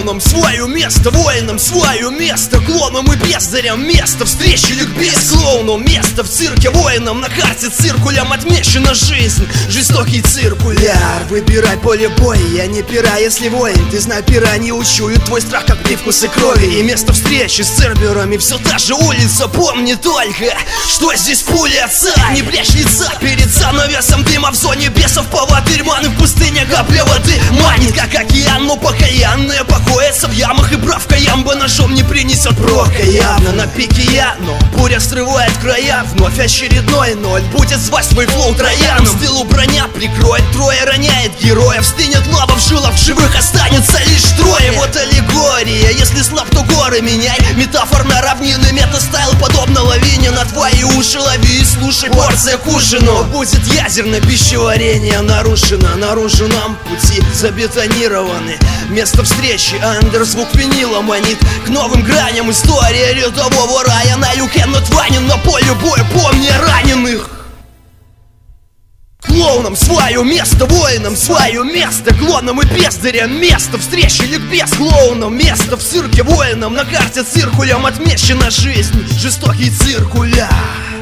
Клоунам свое место, воинам свое место, клонам и бездарям место, встречи ликбез. Клоуну место в цирке, воинам на карте циркулем отмечена жизнь, жестокий циркуляр. Выбирай поле боя, я не пера, если воин. Ты знай, пера не учуют твой страх, как привкусы крови. И место встречи с церберами все та же улица. Помни только, что здесь пуля отца. Не прячь лица перед занавесом дыма. В зоне бесов поводырь, маны в пустыне капля воды манит, как океан, но покаянные покоятся в ямах. И правка ямба ножом не принесет прока. Явно на пике я, но буря срывает края. Вновь очередной ноль будет звать свой флоу трояном. В тылу броня прикроет, трое роняет героев. Стынет лава в жилах, в живых останется лишь трое. Вот аллегория, если слаб, то горы меняй. Метафор на равнины, мета-стайл подобно лавине. На твои уши лови и слушай, порция к ужину. Будет ядерное пищеварение нарушено. На наружном пути забетонированы. Место встречи, андерзвук винила манит к новым граням. История рядового рая на юге, но тванен на поле боя, помни раненых. Клоунам свое место, воинам свое место, клонам и бездарям место, встречи ликбез. Клоунам место в цирке, воинам на карте циркулем отмечена жизнь, жестокий циркуляр.